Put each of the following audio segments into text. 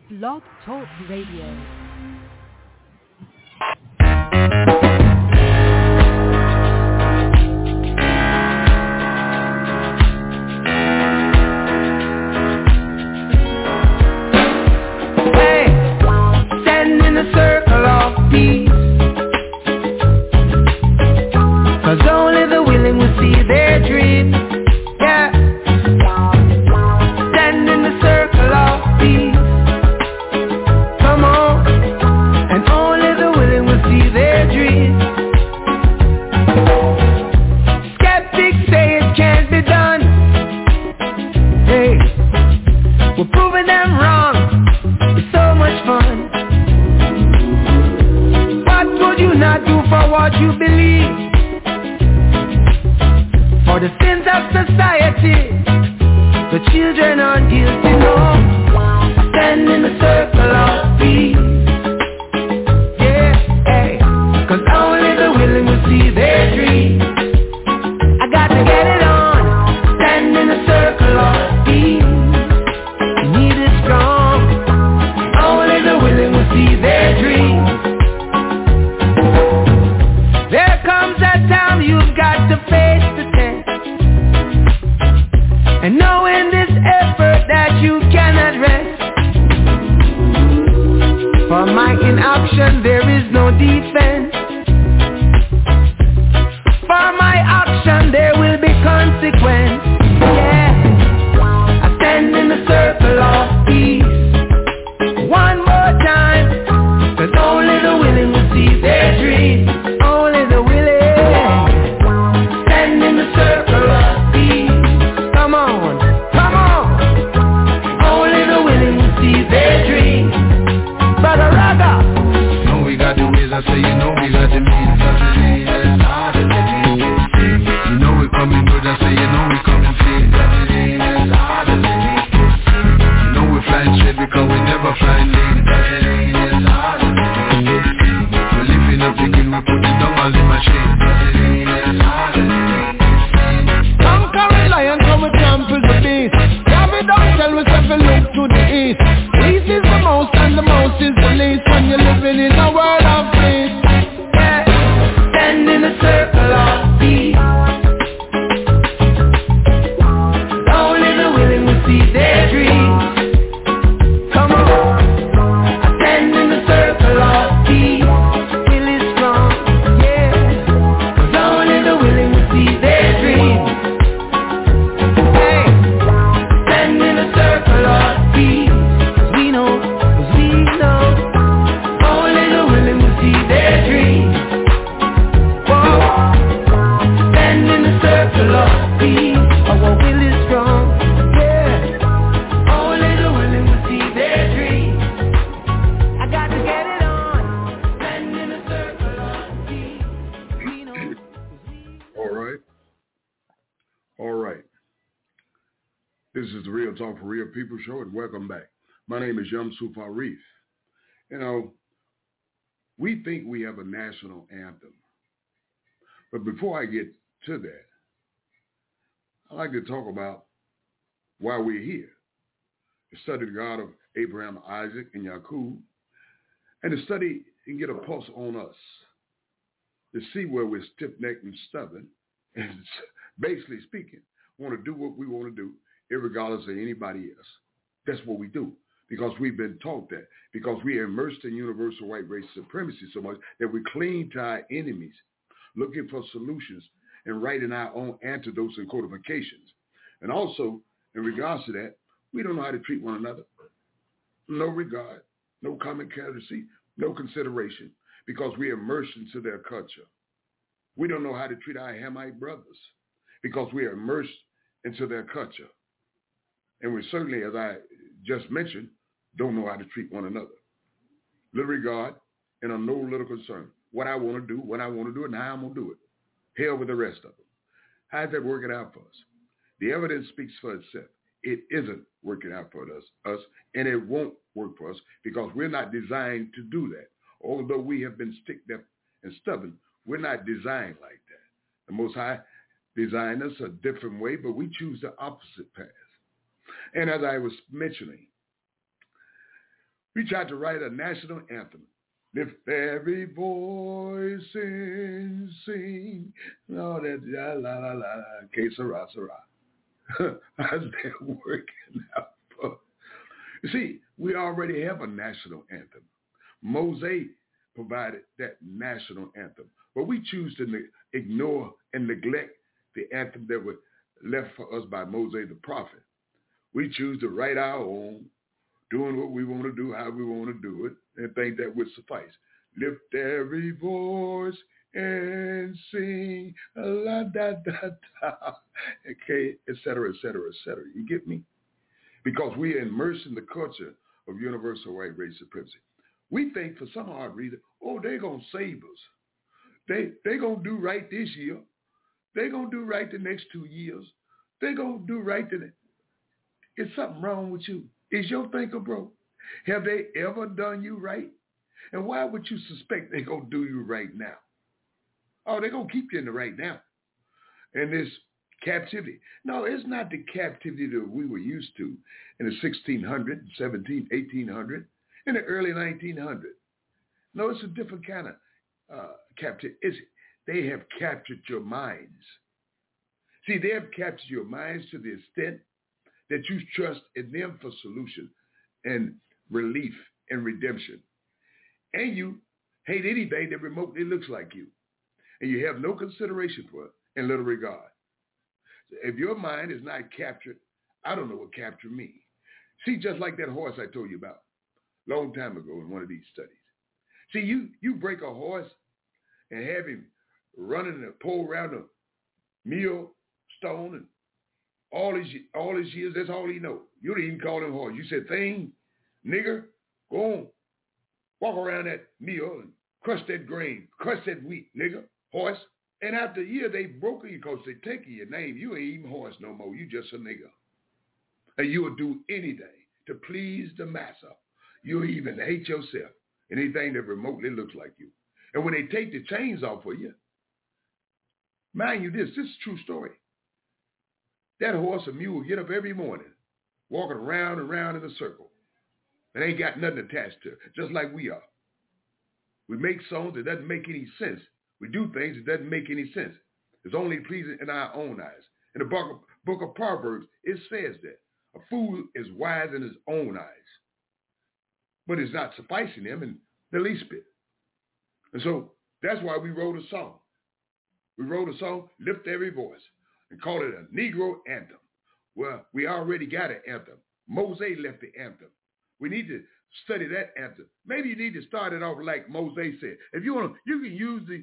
Blog Talk Radio. Circle of peace, 'cause only the willing will see their dreams. Yeah, stand in the circle of peace. Come on, and only the willing will see their dreams. Skeptics say it can't be done. Hey, we're proving them wrong. It's so much fun. Not do for what you believe, for the sins of society, the children are guilty, no. Stand in the circle of peace. Yeah, hey, 'cause only the willing will see their dreams. I got to get it on. Stand in the circle of peace. You need it strong. Only the willing will see their dreams. You've got to face the test, and know in this effort that you cannot rest. For my inaction there is no defense. For my action there will be consequence. Yeah, I stand in the circle of peace. One more time, 'cause only the willing will see their dreams. Only the willing. Circle of peace. Come on, come on. Only the willing will see their dreams. Brother Raga. You know we got the ways, I say you know we got the means. I say that's hard as it is. You know we coming good, I say you know we coming fit. I say that's hard as it is. You know we flying straight because we never flying late. I say that's hard as it is. We're lifting up the king, we put the dumbbells in my shade. I say that's hard as it is. Trample the beast. David don't tell us if we look to the east. Peace is the most and the most is the least when you're living in a world of peace. Yeah, stand in a circle of peace. Only the willing will see their dreams. Come on, I stand in the circle of peace. Will is strong, yeah, 'cause only the willing will see their dreams. This is the Real Talk for Real People show, and welcome back. My name is Yamsu Farif. You know, we think we have a national anthem. But before I get to that, I'd like to talk about why we're here. To study the God of Abraham, Isaac, and Jacob, and to study and get a pulse on us. To see where we're stiff-necked and stubborn, and basically speaking, want to do what we want to do, irregardless of anybody else. That's what we do, because we've been taught that, because we are immersed in universal white race supremacy so much that we cling to our enemies, looking for solutions and writing our own antidotes and codifications. And also, in regards to that, we don't know how to treat one another. No regard, no common courtesy, no consideration, because we are immersed into their culture. We don't know how to treat our Hamite brothers, because we are immersed into their culture. And we certainly, as I just mentioned, don't know how to treat one another. Little regard and no little concern. What I want to do, when I want to do it, and how I'm going to do it. Hell with the rest of them. How's that working out for us? The evidence speaks for itself. It isn't working out for us, and it won't work for us because we're not designed to do that. Although we have been stiff-necked and stubborn, we're not designed like that. The Most High designed us a different way, but we choose the opposite path. And as I was mentioning, We tried to write a national anthem. Lift every voice and sing. No, that la la la la, que sera, sera. How's that working out? You see, we already have a national anthem. Mosaic provided that national anthem. But we choose to ignore and neglect the anthem that was left for us by Moses the prophet. We choose to write our own, doing what we want to do, how we want to do it, and think that would suffice. Lift every voice and sing, la da da da, okay, et cetera, et cetera, et cetera. You get me? Because we are immersed in the culture of universal white race supremacy. We think for some odd reason, oh, they're going to save us. They're going to do right this year. They're going to do right the next 2 years. They're going to do right the next. Is something wrong with you? Is your thinker broke? Have they ever done you right? And why would you suspect they're going to do you right now? Oh, they're going to keep you in the right now. And this captivity. No, it's not the captivity that we were used to in the 1600s, 1800, in the early 1900s. No, it's a different kind of captivity. They have captured your minds. See, they have captured your minds to the extent that you trust in them for solution and relief and redemption. And you hate anything that remotely looks like you. And you have no consideration for it and little regard. If your mind is not captured, I don't know what captured me. See, just like that horse I told you about a long time ago in one of these studies. See, you break a horse and have him running a pole around a millstone and all his years, that's all he knows. You don't even call him horse. You said, thing, nigger, go on. Walk around that mill and crush that grain, crush that wheat, nigger, horse. And after a year, they broke you because they take your name. You ain't even horse no more. You just a nigger. And you will do anything to please the master. You'll even hate yourself, anything that remotely looks like you. And when they take the chains off of you, mind you this is a true story. That horse or mule get up every morning, walking around and around in a circle. And ain't got nothing attached to it, just like we are. We make songs that doesn't make any sense. We do things that doesn't make any sense. It's only pleasing in our own eyes. In the book of Proverbs, it says that a fool is wise in his own eyes, but it's not sufficing him in the least bit. And so that's why we wrote a song. We wrote a song, Lift Every Voice, and called it a Negro anthem. Well, we already got an anthem. Mosaic left the anthem. We need to study that anthem. Maybe you need to start it off like Mosaic said. If you want to, you can use the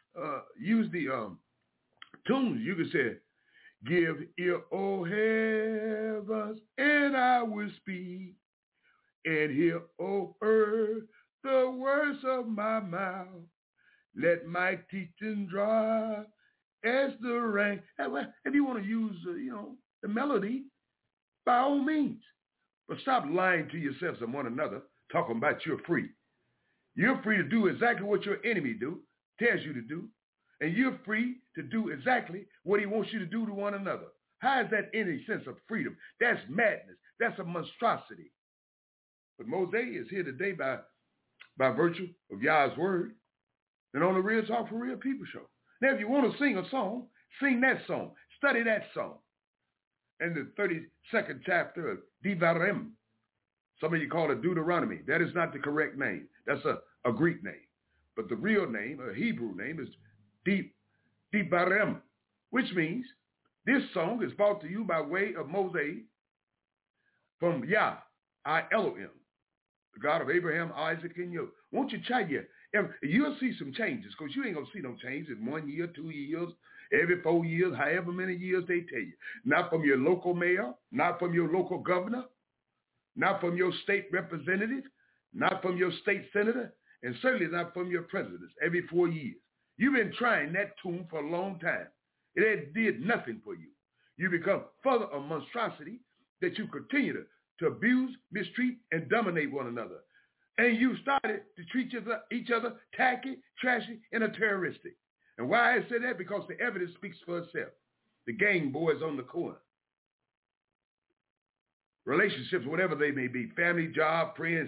tunes. You can say, give ear, O heavens, and I will speak, and hear, O earth, the words of my mouth. Let my teaching draw as the rain. If you want to use, the melody, by all means. But stop lying to yourselves and one another, talking about you're free. You're free to do exactly what your enemy tells you to do. And you're free to do exactly what he wants you to do to one another. How is that any sense of freedom? That's madness. That's a monstrosity. But Mosaic is here today by virtue of Yah's word and on the Real Talk for Real People show. Now, if you want to sing a song, sing that song. Study that song. And the 32nd chapter of Devarim. Some of you call it Deuteronomy. That is not the correct name. That's a Greek name. But the real name, a Hebrew name, is Devarim, which means this song is brought to you by way of Mosaic from Yah, our Elohim, the God of Abraham, Isaac, and Jacob. Won't you try you? You'll see some changes, because you ain't going to see no change in 1 year, 2 years, every 4 years, however many years they tell you. Not from your local mayor, not from your local governor, not from your state representative, not from your state senator, and certainly not from your presidents every 4 years. You've been trying that tune for a long time. It did nothing for you. You become further a monstrosity that you continue to abuse, mistreat, and dominate one another. And you started to treat each other tacky, trashy, and terroristic. And why I say that? Because the evidence speaks for itself. The gang boys on the corner. Relationships, whatever they may be, family, job, friends,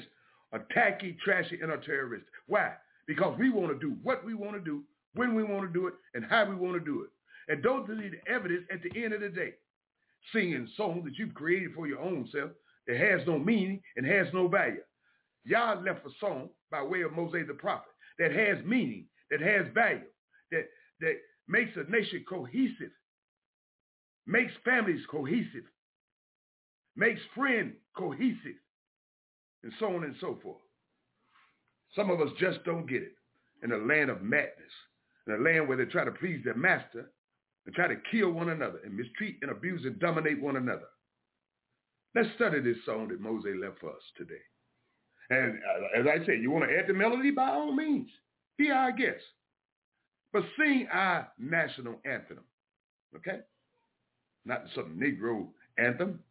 attacky, trashy, and a terrorist. Why? Because we want to do what we want to do, when we want to do it, and how we want to do it. And don't delete the evidence at the end of the day. Singing songs that you've created for your own self that has no meaning and has no value. Yah left a song by way of Moses the prophet that has meaning, that has value, that makes a nation cohesive, makes families cohesive, makes friends cohesive, and so on and so forth. Some of us just don't get it. In a land of madness, in a land where they try to please their master and try to kill one another and mistreat and abuse and dominate one another. Let's study this song that Moses left for us today. And as I said, you want to add the melody, by all means. Be our guest. But sing our national anthem, okay? Not some Negro anthem.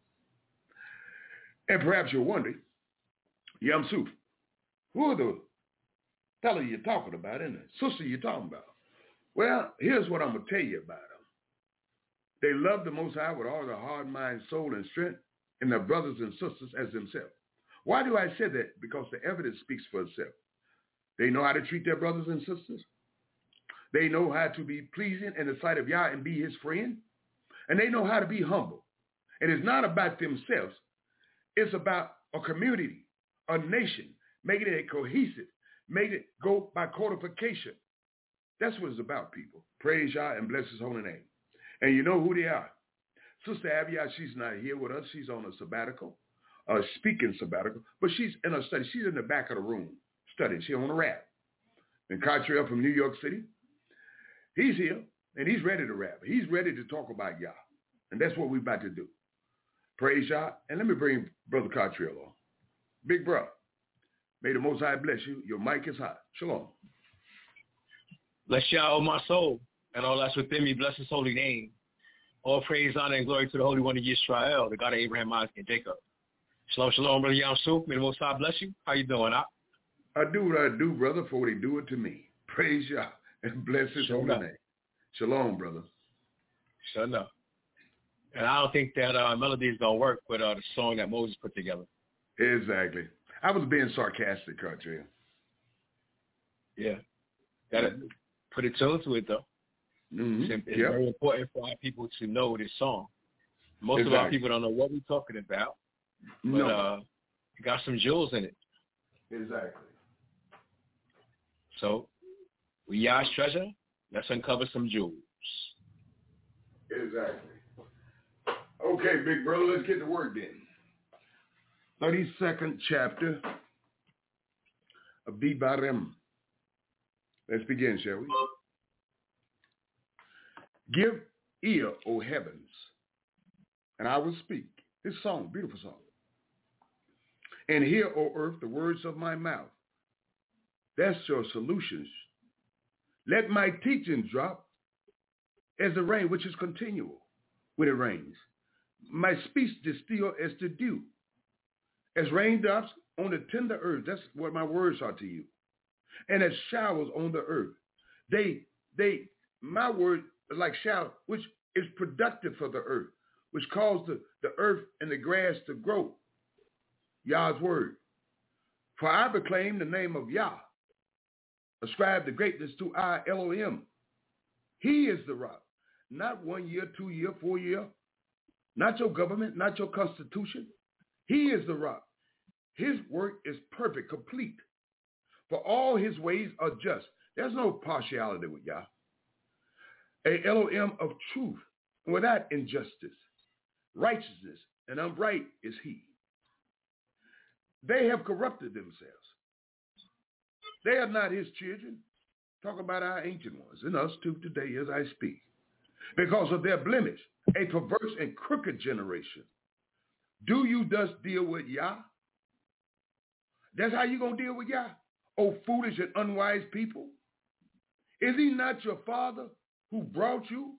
And perhaps you're wondering, Yam Suf, who are the fellow you're talking about and the sister you're talking about? Well, here's what I'm going to tell you about them. They love the Most High with all their heart, mind, soul, and strength, and their brothers and sisters as themselves. Why do I say that? Because the evidence speaks for itself. They know how to treat their brothers and sisters. They know how to be pleasing in the sight of Yah and be his friend. And they know how to be humble. And it's not about themselves. It's about a community, a nation, making it cohesive, making it go by codification. That's what it's about, people. Praise Yah and bless his holy name. And you know who they are. Sister Abiyah, she's not here with us. She's on a sabbatical, speaking sabbatical, but she's in a study. She's in the back of the room studying. She's on a rap. And Cottrell from New York City, he's here, and he's ready to rap. He's ready to talk about Yah. And that's what we're about to do. Praise Yah. And let me bring Brother Cottrell on. Big brother, may the Most High bless you. Your mic is hot. Shalom. Bless Yah, O my soul, and all that's within me. Bless his holy name. All praise, honor, and glory to the Holy One of Yisrael, the God of Abraham, Isaac, and Jacob. Shalom, shalom, Brother Yam Suf. May the Most High bless you. How you doing, Op? I do what I do, brother, for what he do it to me. Praise Yah and bless his holy name. Shalom, brother. Sure enough. And I don't think that melody is going to work with the song that Moses put together. Exactly. I was being sarcastic, Cottrell. Yeah. Got to put a tune to it, though. Mm-hmm. It's very important for our people to know this song. Most of our people don't know what we're talking about, but it got some jewels in it. Exactly. So, we Yah's treasure. Let's uncover some jewels. Exactly. Okay, big brother, let's get to work then. 32nd chapter of Devarim. Let's begin, shall we? Give ear, O heavens, and I will speak. This song, beautiful song. And hear, O earth, the words of my mouth. That's your solutions. Let my teaching drop as the rain, which is continual when it rains. My speech distill as the dew. As raindrops on the tender earth, that's what my words are to you. And as showers on the earth. My word is like shower, which is productive for the earth, which caused the earth and the grass to grow. Yah's word. For I proclaim the name of Yah. Ascribe the greatness to our Elohim. He is the rock. Not 1 year, 2 year, 4 year. Not your government, not your constitution. He is the rock. His work is perfect, complete. For all his ways are just. There's no partiality with Yah. A Elohim of truth, without injustice, righteousness, and upright is he. They have corrupted themselves. They are not his children. Talk about our ancient ones, and us too today as I speak. Because of their blemish, a perverse and crooked generation. Do you thus deal with Yah? That's how you're going to deal with Yah? Oh, foolish and unwise people. Is he not your father who brought you?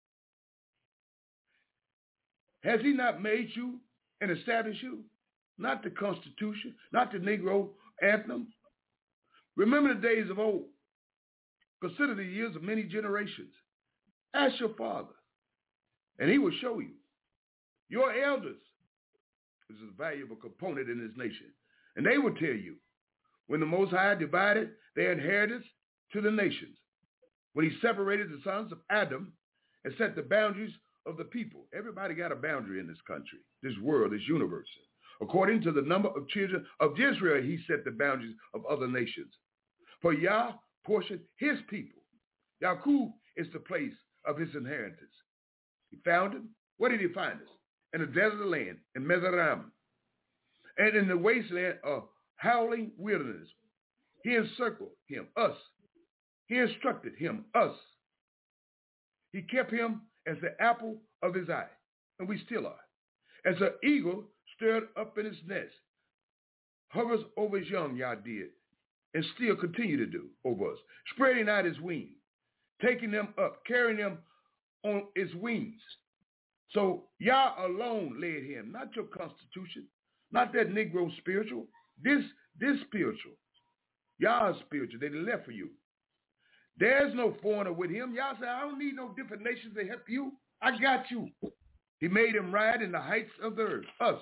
Has he not made you and established you? Not the Constitution, not the Negro anthem. Remember the days of old. Consider the years of many generations. Ask your father, and he will show you. Your elders is a valuable component in this nation, and they will tell you when the Most High divided their inheritance to the nations, when he separated the sons of Adam and set the boundaries of the people. Everybody got a boundary in this country, this world, this universe. According to the number of children of Israel, he set the boundaries of other nations. For Yah portioned his people. Yaakov is the place of his inheritance. He found him. Where did he find us? In the desert land, in Mizraim, and in the wasteland of howling wilderness. He encircled him, us. He instructed him, us. He kept him as the apple of his eye, and we still are. As an eagle stirred up in his nest, hovers over his young, Yah did, and still continue to do over us, spreading out his wings, taking them up, carrying them on his wings. So Yah alone led him, not your constitution, not that Negro spiritual, this spiritual. Yah's spiritual that he left for you. There's no foreigner with him. Yah said, I don't need no different nations to help you. I got you. He made him ride in the heights of the earth, us,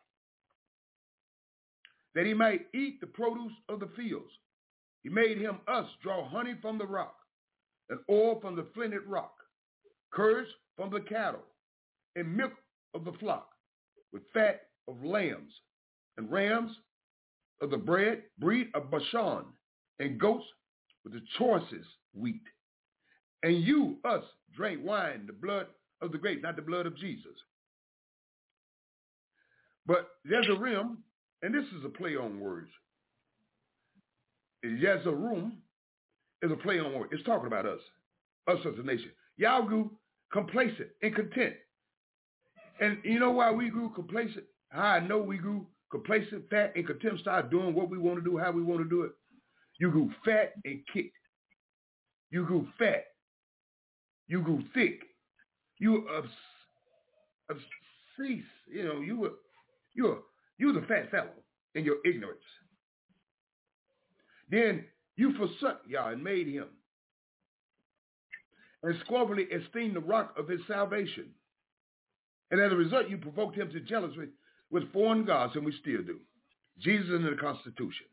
that he might eat the produce of the fields. He made him, us, draw honey from the rock, and oil from the flinted rock, curds from the cattle, and milk of the flock, with fat of lambs, and rams of the breed of Bashan, and goats with the choicest wheat. And you, us, drank wine, the blood of the grape, not the blood of Jesus. But Yezerim, and this is a play on words. Yezerim is a play on words. It's talking about us as a nation. Y'all grew complacent and content. And you know why we grew complacent? How I know we grew complacent, fat, and content, started doing what we want to do, how we want to do it. You grew fat and kicked. You grew fat. You grew thick. You obsessed. You know, you was a fat fellow in your ignorance. Then you forsook Yah and made him, and scornfully esteemed the rock of his salvation. And as a result, you provoked him to jealousy with foreign gods, and we still do. Jesus in the Constitution.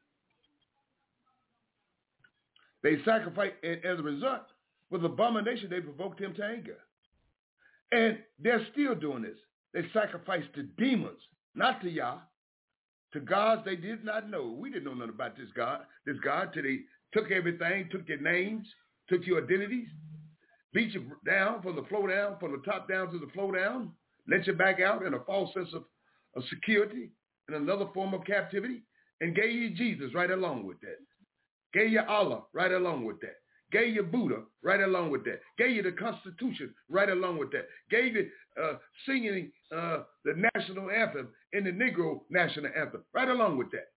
They sacrificed, and as a result, with abomination, they provoked him to anger. And they're still doing this. They sacrificed to demons, not to Yah, to gods they did not know. We didn't know nothing about this God till they took everything, took your names, took your identities, beat you down from the flow down, from the top down to the flow down, let you back out in a false sense of security and another form of captivity, and gave you Jesus right along with that. Gave you Allah right along with that. Gave you Buddha right along with that. Gave you the Constitution right along with that. Gave you singing the national anthem and the Negro national anthem right along with that.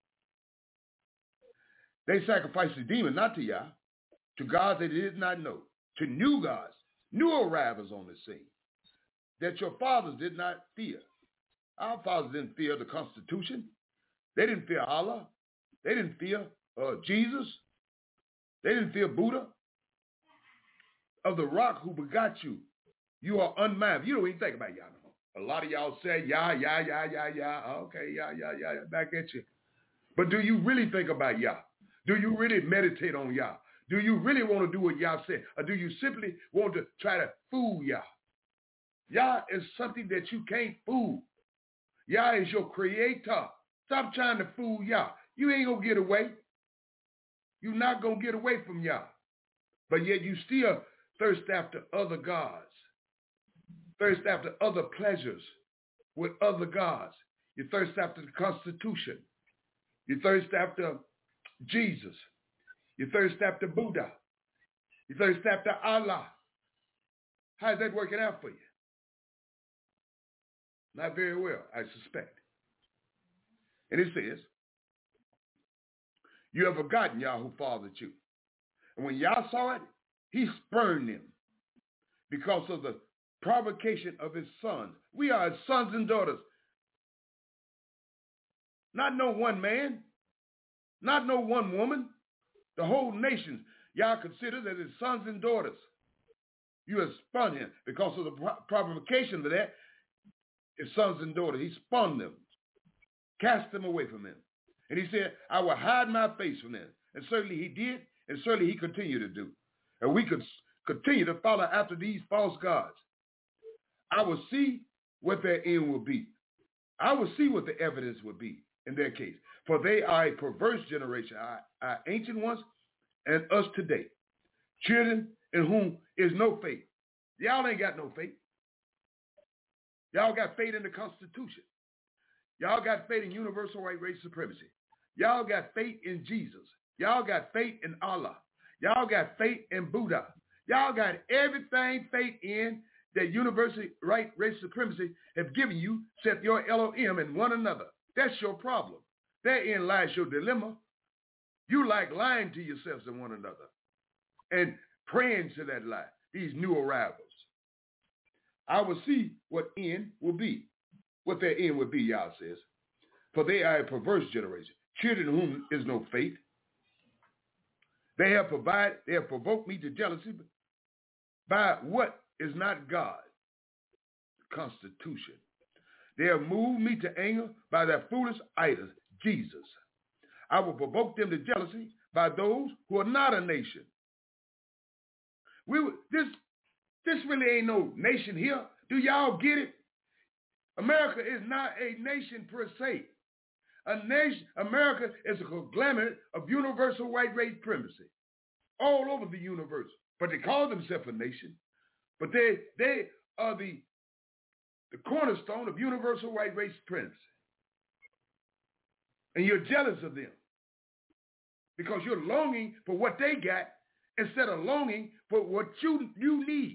They sacrificed to demons, not to Yah, to gods they did not know, to new gods, new arrivals on the scene that your fathers did not fear. Our fathers didn't fear the Constitution. They didn't fear Allah. They didn't fear Jesus. They didn't fear Buddha. Of the rock who begot you, you are unmindful. You don't even think about Yah no more. A lot of y'all say, Yah. Okay, Yah, back at you. But do you really think about Yah? Do you really meditate on Yah? Do you really want to do what Yah said? Or do you simply want to try to fool Yah? Yah is something that you can't fool. Yah is your creator. Stop trying to fool Yah. You ain't going to get away. You're not going to get away from Yah. But yet you still thirst after other gods. Thirst after other pleasures with other gods. You thirst after the Constitution. You thirst after Jesus. You thirst after Buddha. You thirst after Allah. How's that working out for you? Not very well, I suspect. And it says, you have forgotten Yah who fathered you. And when Yah saw it, he spurned them because of the provocation of his sons. We are his sons and daughters. Not no one man, not no one woman. The whole nation, Yah considers as his sons and daughters. You have spun him because of the provocation of that. His sons and daughters, he spun them, cast them away from him. And he said, I will hide my face from them. And certainly he did, and certainly he continued to do. And we could continue to follow after these false gods. I will see what their end will be. I will see what the evidence will be in their case. For they are a perverse generation, our ancient ones and us today. Children in whom is no faith. Y'all ain't got no faith. Y'all got faith in the Constitution. Y'all got faith in universal white race supremacy. Y'all got faith in Jesus. Y'all got faith in Allah. Y'all got faith in Buddha. Y'all got everything faith in that universal right race supremacy have given you, except your Elohim and one another. That's your problem. Therein lies your dilemma. You like lying to yourselves and one another and praying to that lie, these new arrivals. I will see what end will be, what their end will be, Yah says. For they are a perverse generation, children in whom is no faith. They have provoked me to jealousy by what is not God, the Constitution. They have moved me to anger by their foolish idols, Jesus. I will provoke them to jealousy by those who are not a nation. This really ain't no nation here. Do y'all get it? America is not a nation per se. America is a conglomerate of universal white race supremacy all over the universe. But they call themselves a nation. But they are the cornerstone of universal white race supremacy. And you're jealous of them because you're longing for what they got instead of longing for what you need.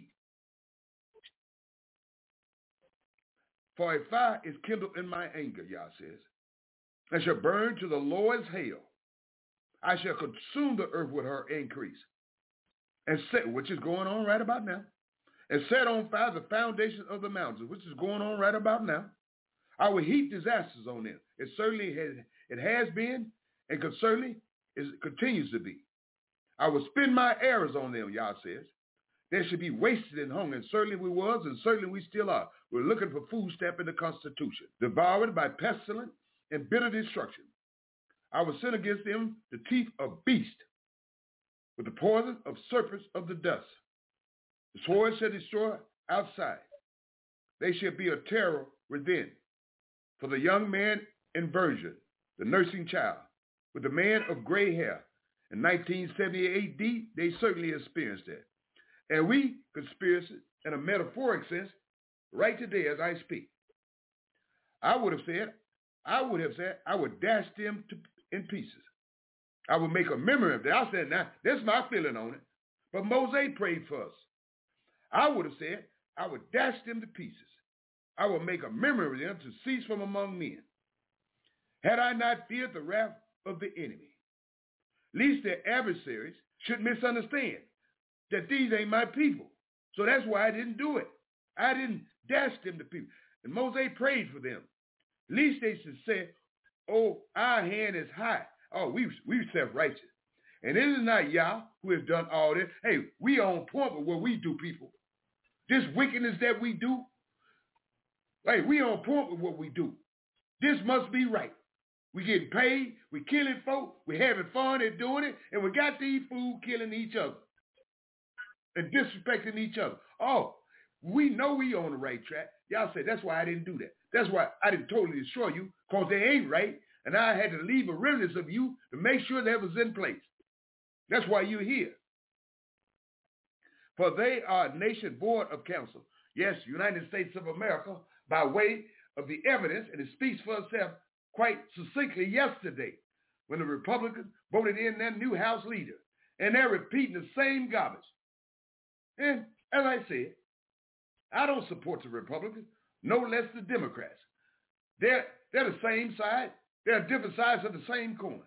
For a fire is kindled in my anger, Yah says, and shall burn to the Lord's hail. I shall consume the earth with her increase, and set, which is going on right about now, and set on fire the foundations of the mountains, which is going on right about now. I will heap disasters on them. It certainly has been, and certainly continues to be. I will spend my arrows on them, Yah says. They should be wasted in hunger, and certainly we was, and certainly we still are. We're looking for food stamp in the Constitution, devoured by pestilence and bitter destruction. I will send against them the teeth of beasts, with the poison of serpents of the dust. The sword shall destroy outside. They shall be a terror within. For the young man in virgin, the nursing child, with the man of gray hair. In 1978 AD, they certainly experienced that. And we experience it in a metaphoric sense right today as I speak. I would have said, I would dash them in pieces. I would make a memory of that. I said, now, that's my feeling on it. But Moses prayed for us. I would have said, I would dash them to pieces. I would make a memory of them to cease from among men. Had I not feared the wrath of the enemy, lest their adversaries should misunderstand that these ain't my people. So that's why I didn't do it. I didn't dash them to people. And Moses prayed for them. Least they should say, oh, our hand is high. Oh, we self-righteous. And it is not Yah who has done all this. Hey, we on point with what we do, people. This wickedness that we do, hey, we on point with what we do. This must be right. We getting paid, we killing folk, we having fun at doing it, and we got these fools killing each other and disrespecting each other. Oh, we know we on the right track. Y'all say, that's why I didn't do that. That's why I didn't totally destroy you, because they ain't right, and I had to leave a remnant of you to make sure that was in place. That's why you're here. For they are a nation void of counsel. Yes, United States of America, by way of the evidence, and it speaks for itself quite succinctly yesterday when the Republicans voted in their new House leader. And they're repeating the same garbage. And as I said, I don't support the Republicans, no less the Democrats. They're the same side. They're different sides of the same coin.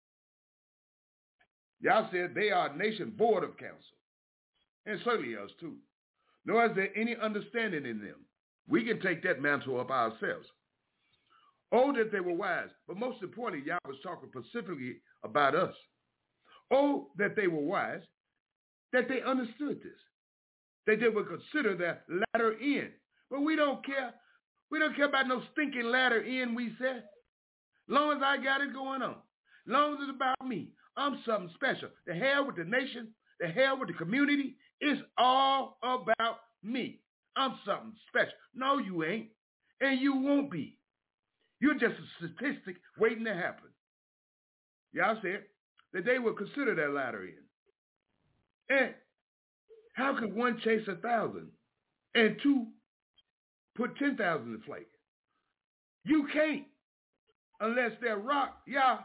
Y'all said they are a nation void of counsel. And certainly us too. Nor is there any understanding in them. We can take that mantle up ourselves. Oh, that they were wise. But most importantly, Yah was talking specifically about us. Oh, that they were wise, that they understood this, that they would consider their latter end. But we don't care. We don't care about no stinking latter end, we said. Long as I got it going on. Long as it's about me. I'm something special. The hell with the nation. The hell with the community. It's all about me. I'm something special. No, you ain't. And you won't be. You're just a statistic waiting to happen. Y'all said that they will consider that latter end. And how could one chase 1,000 and two put 10,000 in flight? You can't unless that rock, Yah,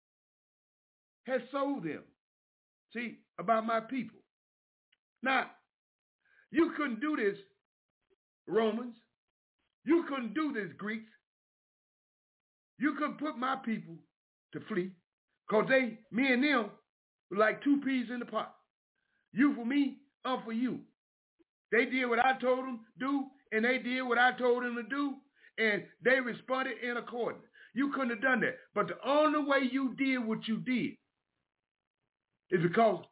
has sold them. See, about my people. Now, you couldn't do this, Romans. You couldn't do this, Greeks. You couldn't put my people to flee because me and them were like two peas in the pot. You for me, I'm for you. They did what I told them to do, and they did what I told them to do, and they responded in accordance. You couldn't have done that. But the only way you did what you did is because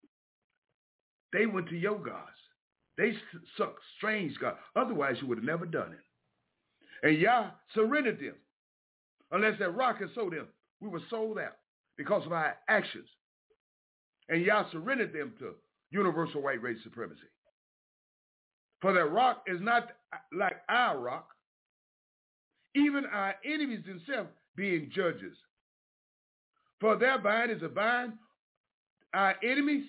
they went to your gods. They sucked strange gods. Otherwise, you would have never done it. And Yah surrendered them. Unless that rock had sold them, we were sold out because of our actions. And Yah surrendered them to universal white race supremacy. For that rock is not like our rock. Even our enemies themselves being judges. For their vine is a vine, our enemies,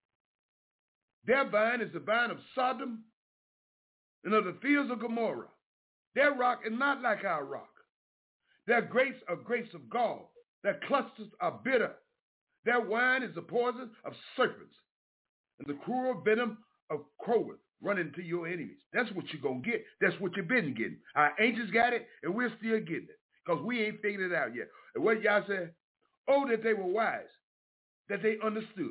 their vine is the vine of Sodom and of the fields of Gomorrah. Their rock is not like our rock. Their grapes are grapes of gall. Their clusters are bitter. Their wine is the poison of serpents and the cruel venom of crowers running to your enemies. That's what you're going to get. That's what you've been getting. Our angels got it, and we're still getting it because we ain't figured it out yet. And what y'all said? Oh, that they were wise, that they understood.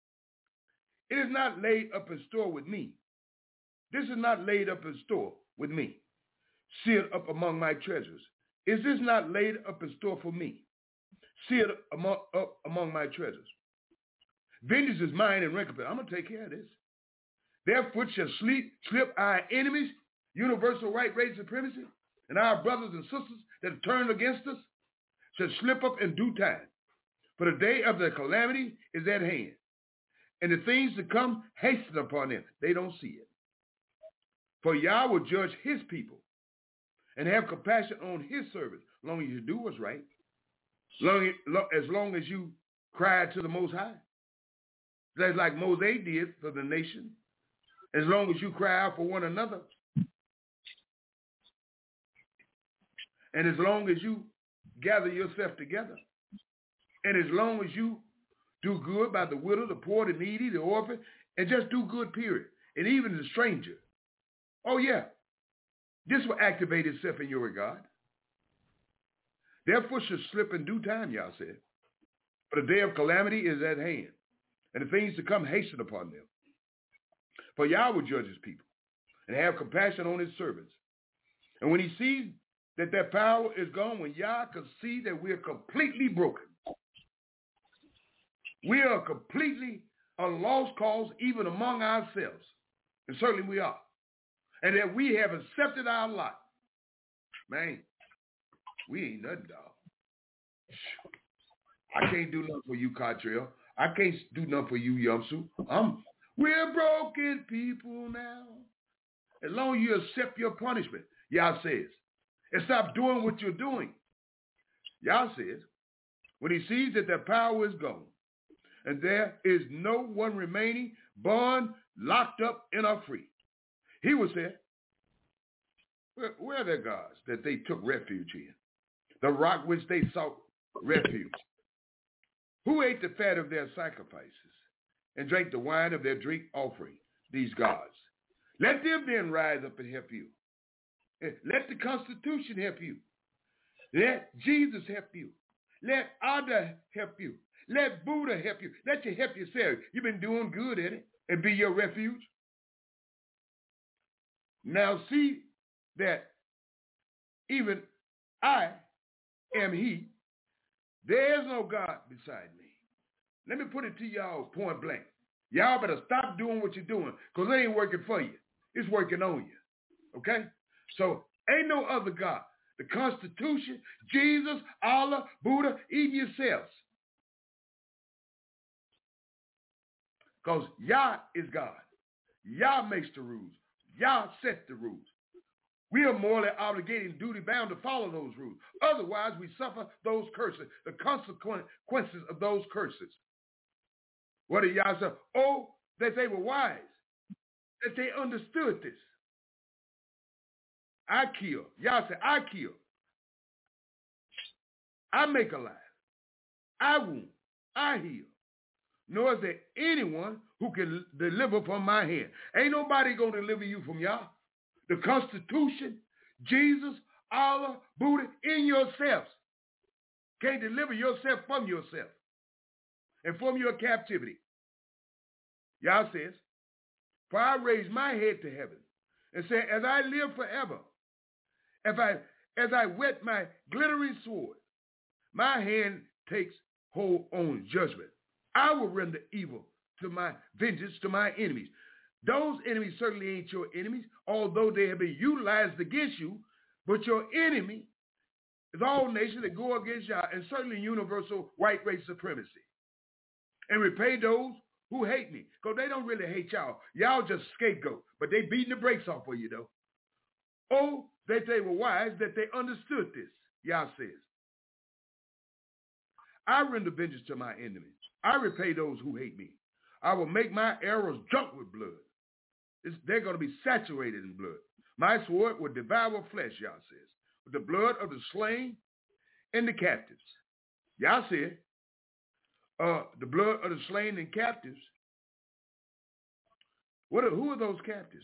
It is not laid up in store with me. This is not laid up in store with me. Sealed up among my treasures. Is this not laid up in store for me? Sealed up among my treasures. Vengeance is mine and recompense. I'm going to take care of this. Their foot shall slip our enemies, universal right race supremacy, and our brothers and sisters that have turned against us shall slip up in due time. For the day of their calamity is at hand, and the things to come hasten upon them. They don't see it. For Yah will judge his people and have compassion on his servants, as long as you do what's right, as long as you cry to the Most High. That's like Moses did for the nation. As long as you cry out for one another. And as long as you gather yourself together. And as long as you do good by the widow, the poor, the needy, the orphan, and just do good, period. And even the stranger. Oh, yeah. This will activate itself in your regard. Their foot should slip in due time, Yah said. For the day of calamity is at hand, and the things to come hasten upon them. For Yah will judge his people and have compassion on his servants. And when he sees that their power is gone, when Yah can see that we are completely broken, we are completely a lost cause even among ourselves. And certainly we are. And that we have accepted our lot. Man, we ain't nothing, dog. I can't do nothing for you, Cottrell. I can't do nothing for you, Yamsu. We're broken people now. As long as you accept your punishment, Yah says, and stop doing what you're doing. Yah says, when he sees that their power is gone, and there is no one remaining, born, locked up, and are free. He will say, where are their gods that they took refuge in? The rock which they sought refuge. Who ate the fat of their sacrifices and drank the wine of their drink offering? These gods. Let them then rise up and help you. Let the Constitution help you. Let Jesus help you. Let Allah help you. Let Buddha help you. Let you help yourself. You've been doing good at it and be your refuge. Now see that even I am he. There is no God beside me. Let me put it to y'all point blank. Y'all better stop doing what you're doing because it ain't working for you. It's working on you. Okay? So ain't no other God. the Constitution, Jesus, Allah, Buddha, even yourselves. Because Yah is God. Yah makes the rules. Yah sets the rules. We are morally obligated and duty bound to follow those rules. Otherwise, we suffer those curses, the consequences of those curses. What did Yah say? Oh, that they were wise, that they understood this. I kill. Yah said, I kill. I make alive. I wound. I heal. Nor is there anyone who can deliver from my hand. Ain't nobody going to deliver you from Yah. The Constitution, Jesus, Allah, Buddha, in yourselves. Can't deliver yourself from yourself and from your captivity. Yah says, for I raise my head to heaven and say, as I live forever, as I whet my glittering sword, my hand takes hold on judgment. I will render evil to my vengeance to my enemies. Those enemies certainly ain't your enemies, although they have been utilized against you, but your enemy is all nations that go against Yah, and certainly universal white race supremacy. And repay those who hate me, because they don't really hate y'all. Y'all just scapegoat, but they beating the brakes off for you, though. Oh, that they were wise, that they understood this, Yah says. I render vengeance to my enemies. I repay those who hate me. I will make my arrows drunk with blood. They're going to be saturated in blood. My sword will devour flesh, Yah says, with the blood of the slain and the captives. Yah said, the blood of the slain and captives. Who are those captives?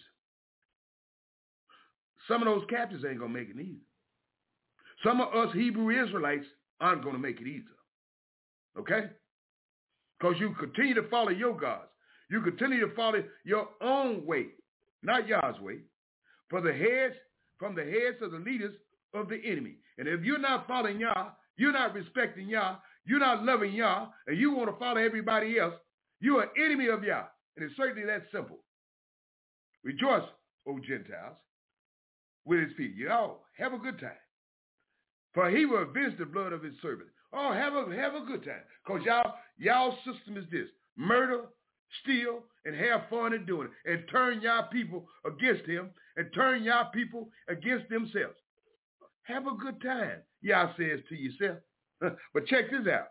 Some of those captives ain't going to make it either. Some of us Hebrew Israelites aren't going to make it either. Okay? Because you continue to follow your gods. You continue to follow your own way, not Yah's way, from the heads of the leaders of the enemy. And if you're not following Yah, you're not respecting Yah, you're not loving Yah, and you want to follow everybody else, you're an enemy of Yah. And it's certainly that simple. Rejoice, O Gentiles, with his feet. Y'all, have a good time. For he will avenge the blood of his servant. Oh, have a good time. Because y'all system is this. Murder, steal, and have fun in doing it. And turn y'all people against him. And turn y'all people against themselves. Have a good time, Yah says to yourself. But check this out.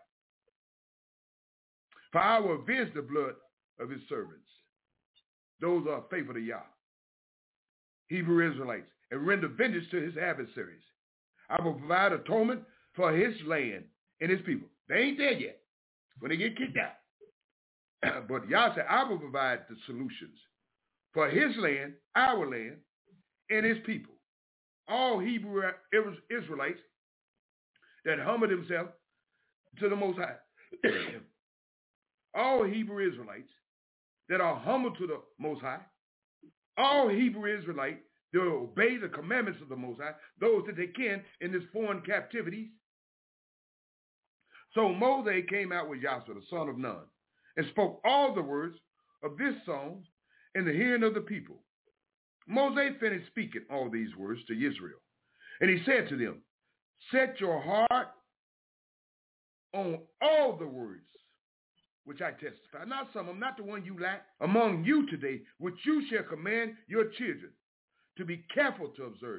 For I will avenge the blood of his servants. Those are faithful to Yah. Hebrew Israelites. And render vengeance to his adversaries. I will provide atonement for his land and his people. They ain't there yet when they get kicked out. But Yah said, I will provide the solutions for his land, our land, and his people. All Hebrew Israelites that humble themselves to the Most High. All Hebrew Israelites that are humble to the Most High. All Hebrew Israelites that obey the commandments of the Most High, those that they can in this foreign captivities. So Moses came out with Joshua, the son of Nun, and spoke all the words of this song in the hearing of the people. Moses finished speaking all these words to Israel. And he said to them, set your heart on all the words which I testify. Not some of them, not the one you lack. Among you today, which you shall command your children to be careful to observe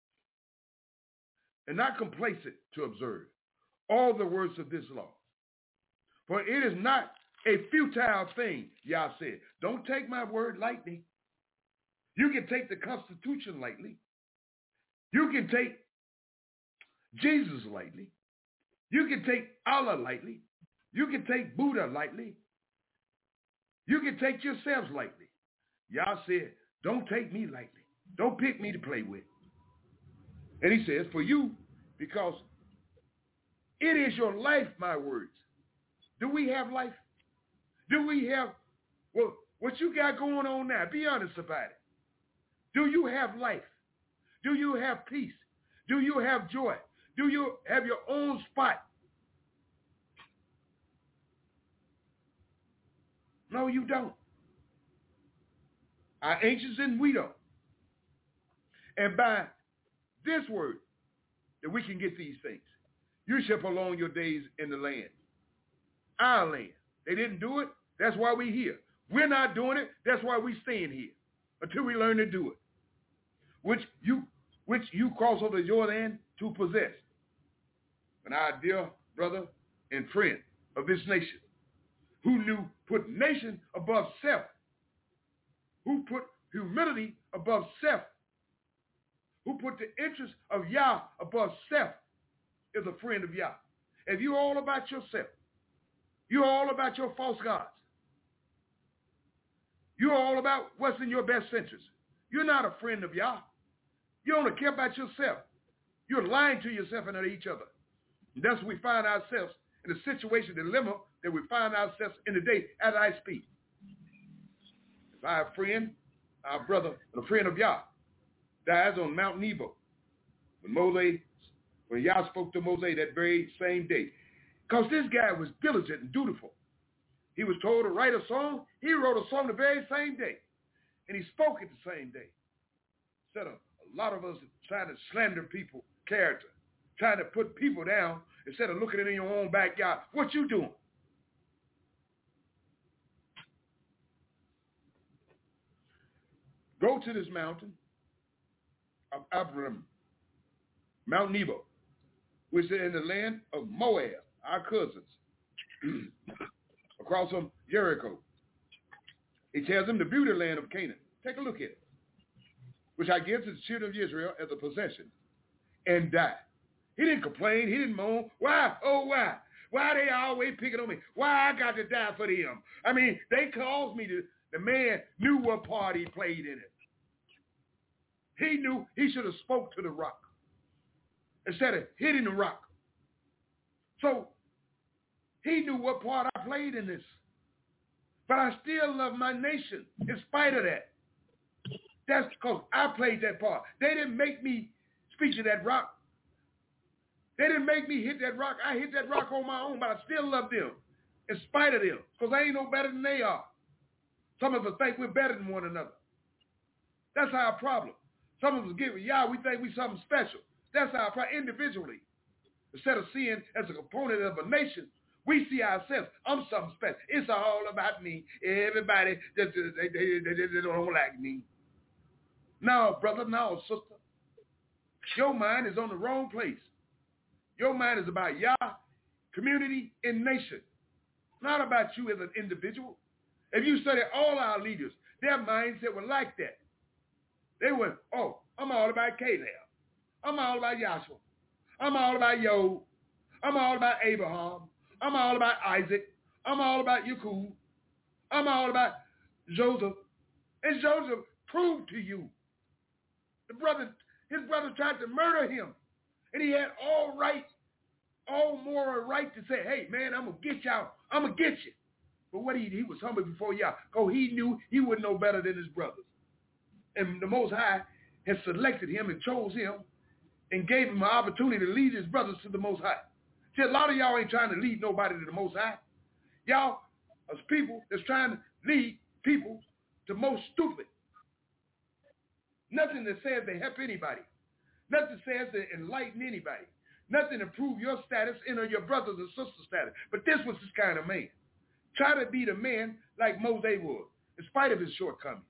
and not complacent to observe all the words of this law. For it is not a futile thing, Yah said. Don't take my word lightly. You can take the Constitution lightly. You can take Jesus lightly. You can take Allah lightly. You can take Buddha lightly. You can take yourselves lightly. Yah said, don't take me lightly. Don't pick me to play with. And he says, for you, because it is your life, my words. Do we have life? Do we have, well, what you got going on now? Be honest about it. Do you have life? Do you have peace? Do you have joy? Do you have your own spot? No, you don't. Our ancients and we don't. And by this word, that we can get these things. You shall prolong your days in the land. Our land. They didn't do it. That's why we're here. We're not doing it. That's why we're staying here until we learn to do it. Which you cross over your land to possess. And our dear brother and friend of this nation, who knew put nation above self, who put humility above self, who put the interest of Yah above self, is a friend of Yah. If you're all about yourself, you're all about your false gods, you're all about what's in your best interest, you're not a friend of Yah. You only care about yourself. You're lying to yourself and to each other. And that's what we find ourselves in the situation, dilemma that we find ourselves in today as I speak. If our friend, our brother, a friend of Yah, dies on Mount Nebo, when Yah spoke to Moses that very same day. Because this guy was diligent and dutiful. He was told to write a song. He wrote a song the very same day. And he spoke it the same day. Instead of a lot of us trying to slander people, character, trying to put people down instead of looking in your own backyard. What you doing? Go to this mountain of Abraham, Mount Nebo, which is in the land of Moab, our cousins, across from Jericho. He tells them the beauty land of Canaan. Take a look at it, which I give to the children of Israel as a possession, and die. He didn't complain. He didn't moan. Why? Oh, why? Why they always picking on me? Why I got to die for them? I mean, they caused me to. The man knew what part he played in it. He knew he should have spoke to the rock instead of hitting the rock. So he knew what part I played in this. But I still love my nation in spite of that. That's because I played that part. They didn't make me speak to that rock. They didn't make me hit that rock. I hit that rock on my own, but I still love them in spite of them because I ain't no better than they are. Some of us think we're better than one another. That's our problem. Some of us get with Yah, we think we're something special. That's our problem individually. Instead of seeing as a component of a nation, we see ourselves, I'm something special. It's all about me. Everybody, they don't like me. No, brother, no, sister. Your mind is on the wrong place. Your mind is about Yah, community, and nation. Not about you as an individual. If you study all our leaders, their mindset was like that. They went, oh, I'm all about Caleb. I'm all about Joshua. I'm all about Job. I'm all about Abraham. I'm all about Isaac. I'm all about Jacob. I'm all about Joseph. And Joseph proved to you. His brother tried to murder him. And he had all moral right to say, hey, man, I'm going to get y'all. I'm going to get you. But what he was humble before Yah. Because he knew he wouldn't know better than his brothers. And the Most High has selected him and chose him and gave him an opportunity to lead his brothers to the Most High. See, a lot of y'all ain't trying to lead nobody to the Most High. Y'all are people that's trying to lead people to most stupid. Nothing that says they help anybody. Nothing says they enlighten anybody. Nothing to improve your status and or your brothers and sisters' status. But this was this kind of man. Try to be the man like Moses was, in spite of his shortcomings.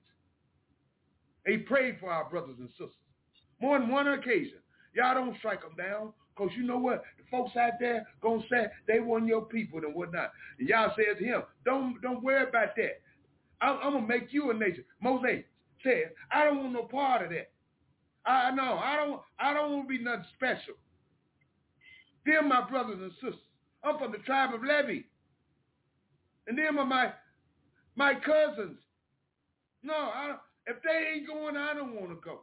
He prayed for our brothers and sisters. More than one occasion. Y'all don't strike them down, because you know what? The folks out there going to say they want your people and whatnot. And y'all says to him, don't worry about that. I'm going to make you a nation. Moses said, I don't want no part of that. I don't want to be nothing special. They're my brothers and sisters. I'm from the tribe of Levi. And them are my cousins. No, if they ain't going, I don't want to go.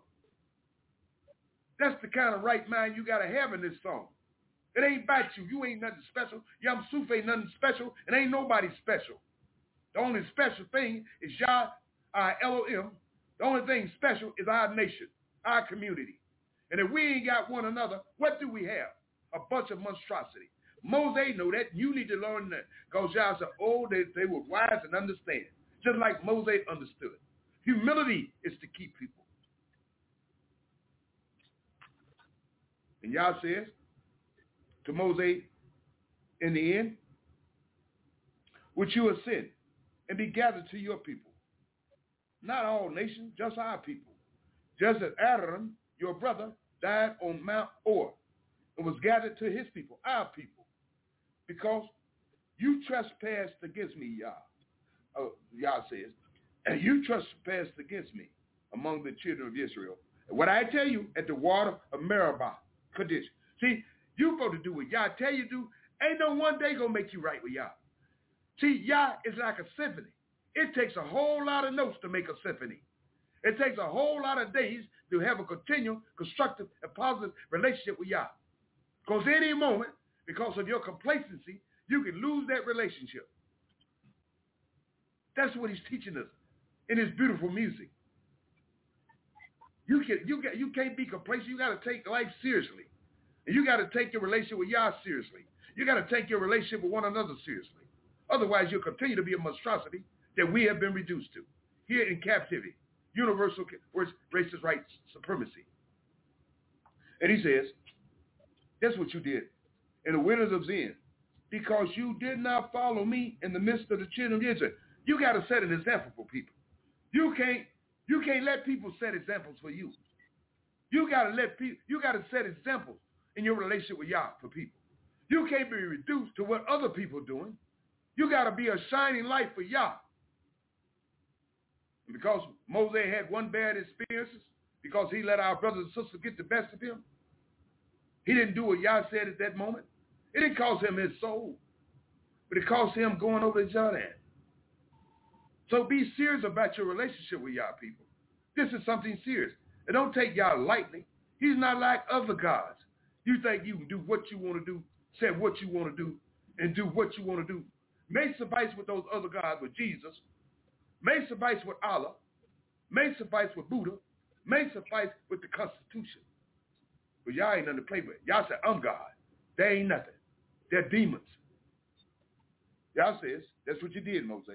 That's the kind of right mind you got to have in this song. It ain't about you. You ain't nothing special. Yam Suf ain't nothing special. And ain't nobody special. The only special thing is Yah, our Elohim. The only thing special is our nation, our community. And if we ain't got one another, what do we have? A bunch of monstrosity. Moses know that. You need to learn that. Because Yah said, oh, they were wise and understand. Just like Moses understood. Humility is to keep people. And Yah says to Moses in the end, which you ascend and be gathered to your people. Not all nations, just our people. Just as Aaron, your brother, died on Mount Or and was gathered to his people, our people, because you trespassed against me, Yah. Yah says, and you trespassed against me among the children of Israel. And what I tell you at the water of Meribah, Kadesh. See, you supposed to do what Yah tell you to do. Ain't no one day gonna make you right with Yah. See, Yah is like a symphony. It takes a whole lot of notes to make a symphony. It takes a whole lot of days to have a continual, constructive, and positive relationship with Yah. Because any moment, because of your complacency, you can lose that relationship. That's what he's teaching us in his beautiful music. You can't be complacent. You got to take life seriously. And you got to take your relationship with Yah seriously. You got to take your relationship with one another seriously. Otherwise, you'll continue to be a monstrosity that we have been reduced to here in captivity. Universal racist rights supremacy. And he says, that's what you did in the wilderness of Zin, because you did not follow me in the midst of the children of Israel. You got to set an example for people. You can't let people set examples for you. You got to set examples in your relationship with Yah for people. You can't be reduced to what other people are doing. You got to be a shining light for Yah. And because Moses had one bad experience, because he let our brothers and sisters get the best of him, he didn't do what Yah said at that moment. It didn't cost him his soul, but it cost him going over the Jordan. So be serious about your relationship with Yah, people. This is something serious. And don't take Yah lightly. He's not like other gods. You think you can do what you want to do, say what you want to do, and do what you want to do. May suffice with those other gods, with Jesus. May suffice with Allah. May suffice with Buddha. May suffice with the Constitution. But Yah ain't nothing to play with. Yah said, I'm God. They ain't nothing. They're demons. Yah says, that's what you did, Moses.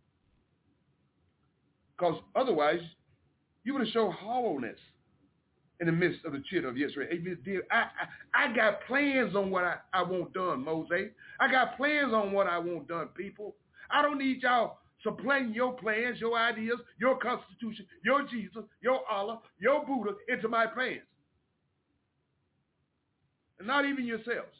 Because otherwise, you would have shown hollowness in the midst of the children of Israel. I got plans on what I want done, Moses. I got plans on what I want done, people. I don't need y'all supplanting your plans, your ideas, your Constitution, your Jesus, your Allah, your Buddha into my plans. And not even yourselves.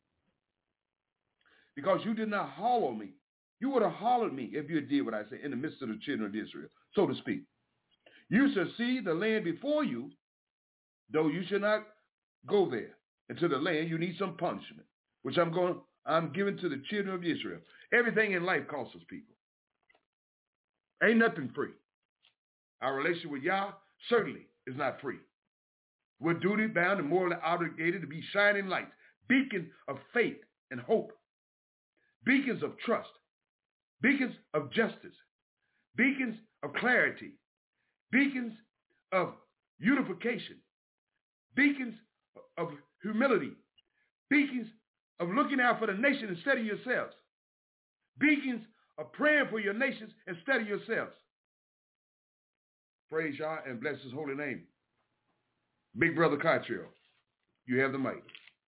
Because you did not hollow me. You would have hollered me if you did what I said in the midst of the children of Israel, so to speak. You shall see the land before you, though you should not go there. Into the land, you need some punishment, which I'm giving to the children of Israel. Everything in life costs us, people. Ain't nothing free. Our relationship with Yah certainly is not free. We're duty bound and morally obligated to be shining lights, beacons of faith and hope, beacons of trust, beacons of justice, beacons of clarity, beacons of unification, beacons of humility, beacons of looking out for the nation instead of yourselves, beacons of praying for your nations instead of yourselves. Praise Yah and bless his holy name. Big Brother Cottrell, you have the mic.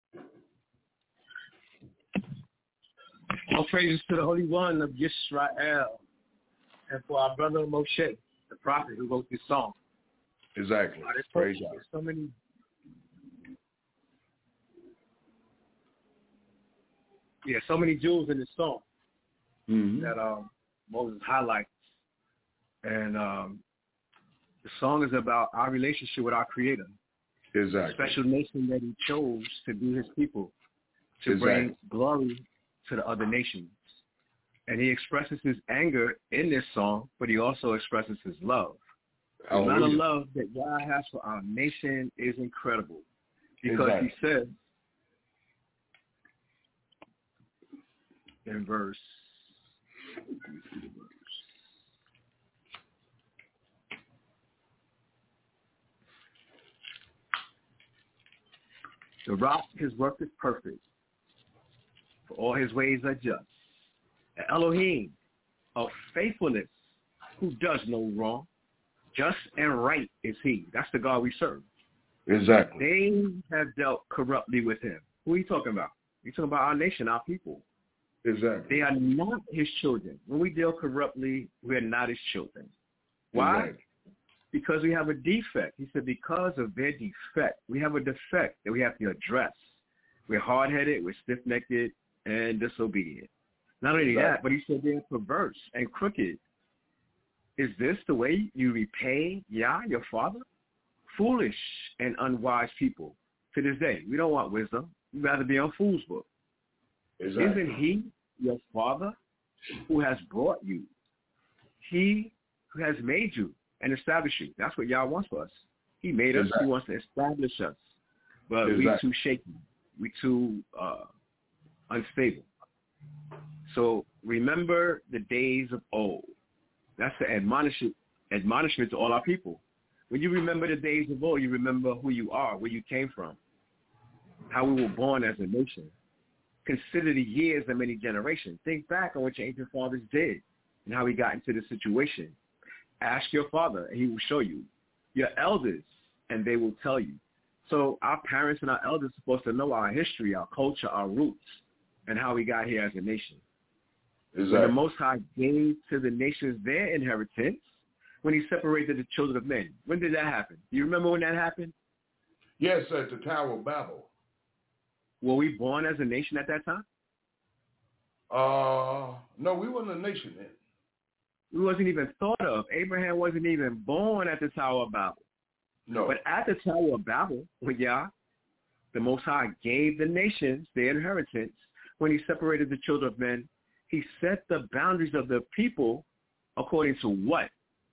All praises to the Holy One of Yisrael, and for our brother Moshe, the prophet who wrote this song. Exactly. Praise God. So many jewels in this song that Moses highlights. And the song is about our relationship with our Creator. Exactly. The special nation that he chose to be his people, to bring glory to the other nations. And he expresses his anger in this song, but he also expresses his love. The amount of love that God has for our nation is incredible. Because he says in verse, the rock, his work is perfect, for all his ways are just. The Elohim of faithfulness, who does no wrong, just and right is he. That's the God we serve. Exactly. They have dealt corruptly with him. Who are you talking about? You're talking about our nation, our people. Exactly. They are not his children. When we deal corruptly, we are not his children. Why? Exactly. Because we have a defect. He said because of their defect, we have a defect that we have to address. We're hard-headed, we're stiff-necked, and disobedient. Not only that, but he said they're perverse and crooked. Is this the way you repay Yah, your father? Foolish and unwise people. To this day, we don't want wisdom. We'd rather be on fool's book. Exactly. Isn't he your father who has brought you? He who has made you and established you. That's what Yah wants for us. He made us. He wants to establish us. But we too shaky. We too unstable. So remember the days of old. That's the admonishment to all our people. When you remember the days of old, you remember who you are, where you came from, how we were born as a nation. Consider the years and many generations. Think back on what your ancient fathers did and how we got into this situation. Ask your father, and he will show you. Your elders, and they will tell you. So our parents and our elders are supposed to know our history, our culture, our roots, and how we got here as a nation. Exactly. When the Most High gave to the nations their inheritance, when he separated the children of men. When did that happen? Do you remember when that happened? Yes, at the Tower of Babel. Were we born as a nation at that time? No, we weren't a nation then. We wasn't even thought of. Abraham wasn't even born at the Tower of Babel. No. But at the Tower of Babel, when Yah, the Most High, gave the nations their inheritance, when he separated the children of men, he set the boundaries of the people according to what?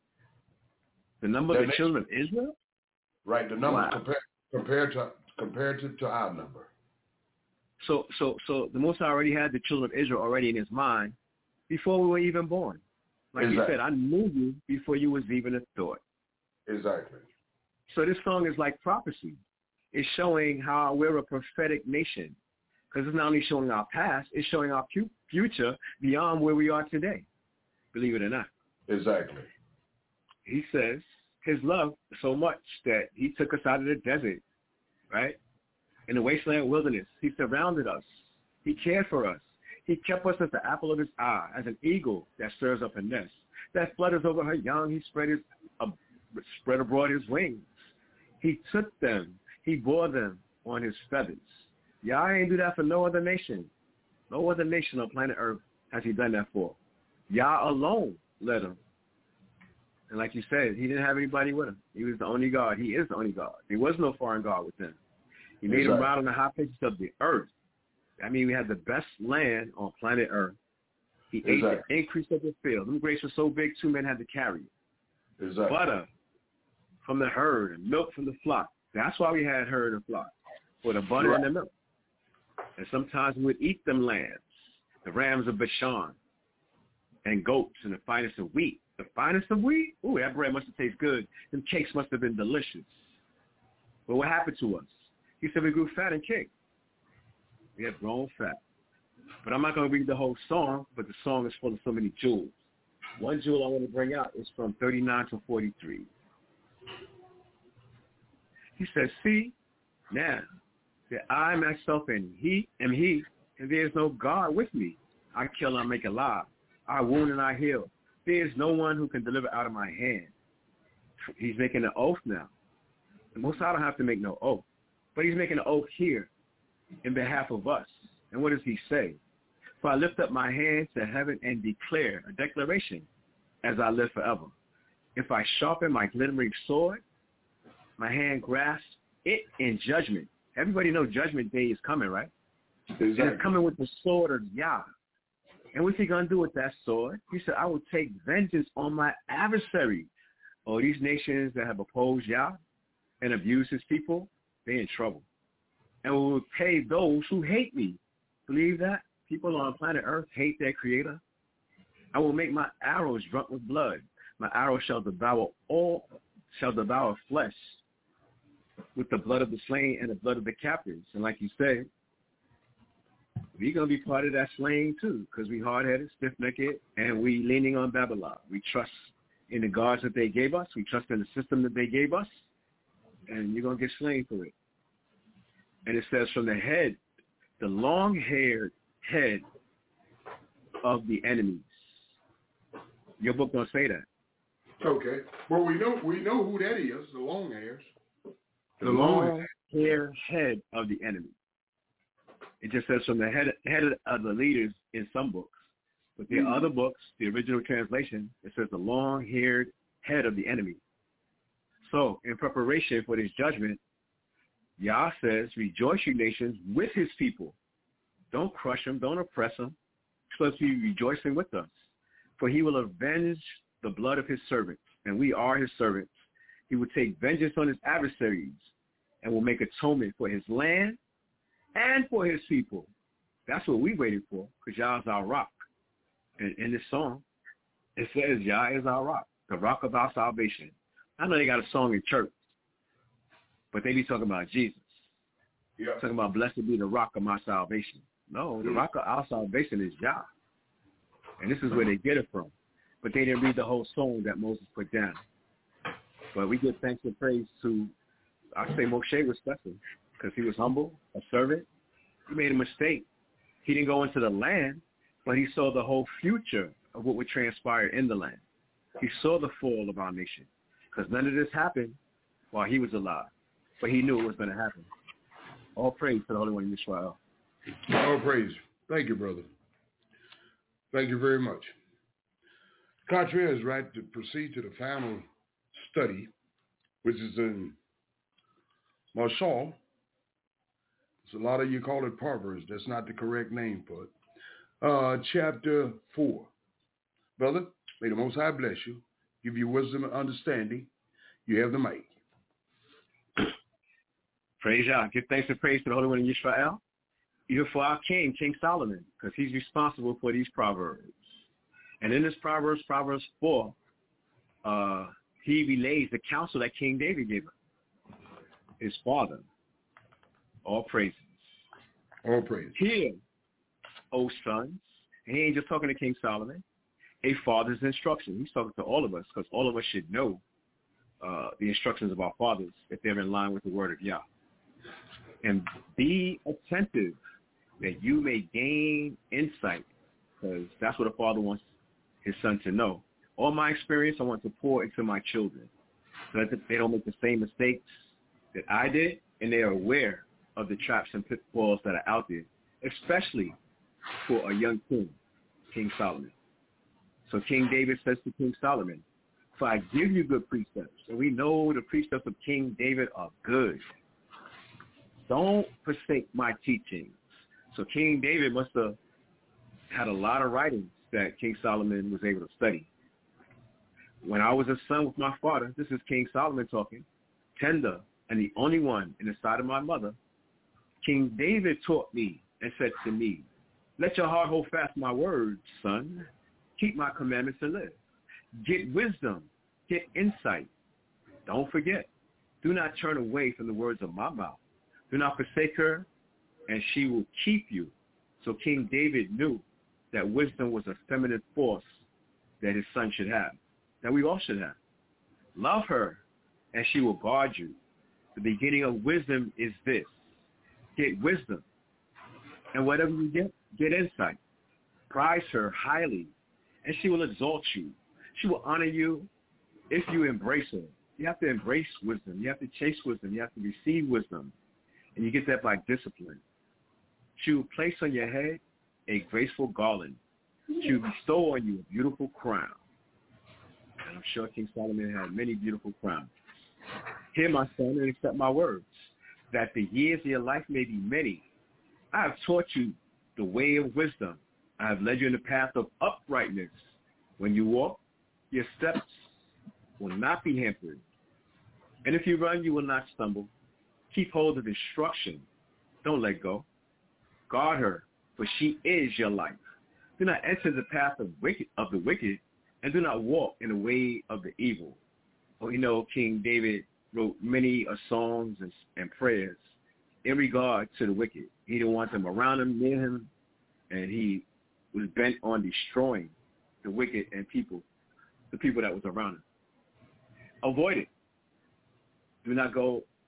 The number of the children of Israel? Right, the number compared to our number. So the Most High already had the children of Israel already in his mind before we were even born. Like he said, I knew you before you was even a thought. Exactly. So this song is like prophecy. It's showing how we're a prophetic nation. Because it's not only showing our past, it's showing our future beyond where we are today. Believe it or not. Exactly. He says his love so much that he took us out of the desert, right? In the wasteland wilderness. He surrounded us. He cared for us. He kept us as the apple of his eye, as an eagle that stirs up a nest, that flutters over her young. He spread abroad his wings. He took them. He bore them on his feathers. Yah ain't do that for no other nation. No other nation on planet Earth has he done that for. Yah alone led him. And like you said, he didn't have anybody with him. He was the only God. He is the only God. There was no foreign God with him. He made him ride on the high places of the earth. I mean, we had the best land on planet Earth. He ate the increase of the field. Them grapes were so big, 2 men had to carry it. Butter from the herd and milk from the flock. That's why we had herd and flock, for the butter and the milk. And sometimes we would eat them lambs, the rams of Bashan, and goats, and the finest of wheat. The finest of wheat? Ooh, that bread must have tasted good. Them cakes must have been delicious. But what happened to us? He said we grew fat and cake. We have grown fat. But I'm not going to read the whole song, but the song is full of so many jewels. One jewel I want to bring out is from 39 to 43. He says, see, now, that I myself am he, and there is no God with me. I kill and I make alive. I wound and I heal. There is no one who can deliver out of my hand. He's making an oath now. The Most High don't have to make no oath. But he's making an oath here in behalf of us. And what does he say? For I lift up my hands to heaven and declare a declaration as I live forever. If I sharpen my glittering sword, my hand grasps it in judgment. Everybody knows judgment day is coming, right? Exactly. And it's coming with the sword of Yah. And what's he going to do with that sword? He said, I will take vengeance on my adversary. Oh, these nations that have opposed Yah and abused his people, they're in trouble. And we will pay those who hate me. Believe that? People on planet Earth hate their creator. I will make my arrows drunk with blood. My arrows shall devour flesh with the blood of the slain and the blood of the captives. And like you say, we're going to be part of that slaying too, because we hard-headed, stiff-necked, and we leaning on Babylon. We trust in the gods that they gave us. We trust in the system that they gave us. and you're going to get slain for it. And it says from the head, the long-haired head of the enemies. Your book don't say that. Okay. Well, we know who that is, the long hairs. The long-haired head of the enemy. It just says from the head of the leaders in some books. But the other books, the original translation, it says the long-haired head of the enemy. So in preparation for this judgment, Yah says, rejoice, you nations, with his people. Don't crush them. Don't oppress them. You're supposed to be rejoicing with us. For he will avenge the blood of his servants, and we are his servants. He will take vengeance on his adversaries and will make atonement for his land and for his people. That's what we waited for, because Yah is our rock. And in this song, it says Yah is our rock, the rock of our salvation. I know they got a song in church, but they be talking about Jesus. Yeah. Talking about blessed be the rock of my salvation. No, the rock of our salvation is Yah. And this is where they get it from. But they didn't read the whole song that Moses put down. But we give thanks and praise to, I say Moshe was special, because he was humble, a servant. He made a mistake. He didn't go into the land, but he saw the whole future of what would transpire in the land. He saw the fall of our nation, because none of this happened while he was alive. But he knew it was going to happen. All praise to the Holy One of Israel. All praise. Thank you, brother. Thank you very much. Contrary is right to proceed to the final study, which is in Mashal. So a lot of you call it Proverbs. That's not the correct name for it. Chapter 4. Brother, may the Most High bless you, give you wisdom and understanding. You have the mic. Praise Yah. Give thanks and praise to the Holy One of Israel. Even for our king, King Solomon, because he's responsible for these Proverbs. And in this Proverbs 4, he relays the counsel that King David gave him, his father. All praises. All praise. Hear, O sons, and he ain't just talking to King Solomon, a father's instruction. He's talking to all of us, because all of us should know the instructions of our fathers if they're in line with the word of Yah. And be attentive that you may gain insight, because that's what a father wants his son to know. All my experience I want to pour into my children, so that they don't make the same mistakes that I did, and they are aware of the traps and pitfalls that are out there, especially for a young king, King Solomon. So King David says to King Solomon, for I give you good precepts, and we know the precepts of King David are good. Don't forsake my teachings. So King David must have had a lot of writings that King Solomon was able to study. When I was a son with my father, this is King Solomon talking, tender and the only one in the side of my mother, King David taught me and said to me, let your heart hold fast my words, son. Keep my commandments and live. Get wisdom. Get insight. Don't forget. Do not turn away from the words of my mouth. Do not forsake her, and she will keep you. So King David knew that wisdom was a feminine force that his son should have, that we all should have. Love her, and she will guard you. The beginning of wisdom is this. Get wisdom. And whatever you get insight. Prize her highly, and she will exalt you. She will honor you if you embrace her. You have to embrace wisdom. You have to chase wisdom. You have to receive wisdom. And you get that by discipline. She will place on your head a graceful garland. She will bestow on you a beautiful crown. And I'm sure King Solomon had many beautiful crowns. Hear, my son, and accept my words, that the years of your life may be many. I have taught you the way of wisdom. I have led you in the path of uprightness. When you walk, your steps will not be hampered. And if you run, you will not stumble. Keep hold of instruction. Don't let go. Guard her, for she is your life. Do not enter the path of the wicked, and do not walk in the way of the evil. Well, you know, King David wrote many songs and prayers in regard to the wicked. He didn't want them around him, near him, and he was bent on destroying the wicked and the people that was around him. Avoid it. Do not go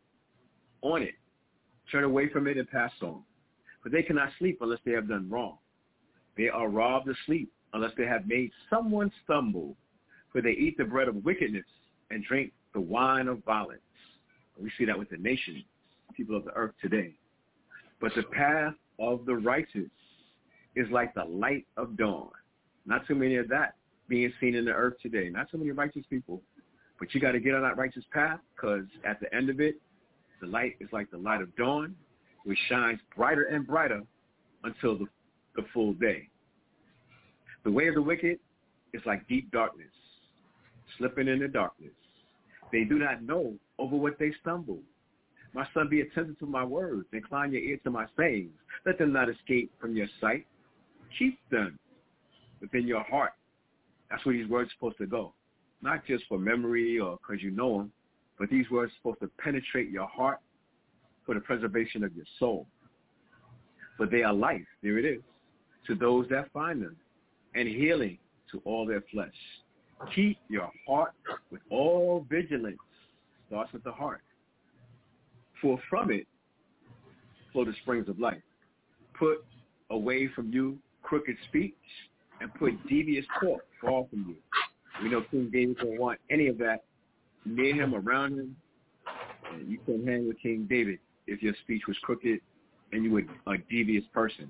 on it, turn away from it and pass on. For they cannot sleep unless they have done wrong. They are robbed of sleep unless they have made someone stumble. For they eat the bread of wickedness and drink the wine of violence. We see that with the nations, people of the earth today. But the path of the righteous is like the light of dawn. Not too many of that being seen in the earth today. Not so many righteous people. But you got to get on that righteous path, because at the end of it, the light is like the light of dawn, which shines brighter and brighter until the full day. The way of the wicked is like deep darkness, slipping in the darkness. They do not know over what they stumble. My son, be attentive to my words. Incline your ear to my sayings. Let them not escape from your sight. Keep them within your heart. That's where these words are supposed to go. Not just for memory or because you know them, but these words are supposed to penetrate your heart for the preservation of your soul. For they are life, there it is, to those that find them, and healing to all their flesh. Keep your heart with all vigilance. Starts with the heart. For from it flow the springs of life. Put away from you crooked speech, and put devious talk far from you. We know King David don't want any of that near him, around him. And you couldn't hang with King David if your speech was crooked and you were a devious person.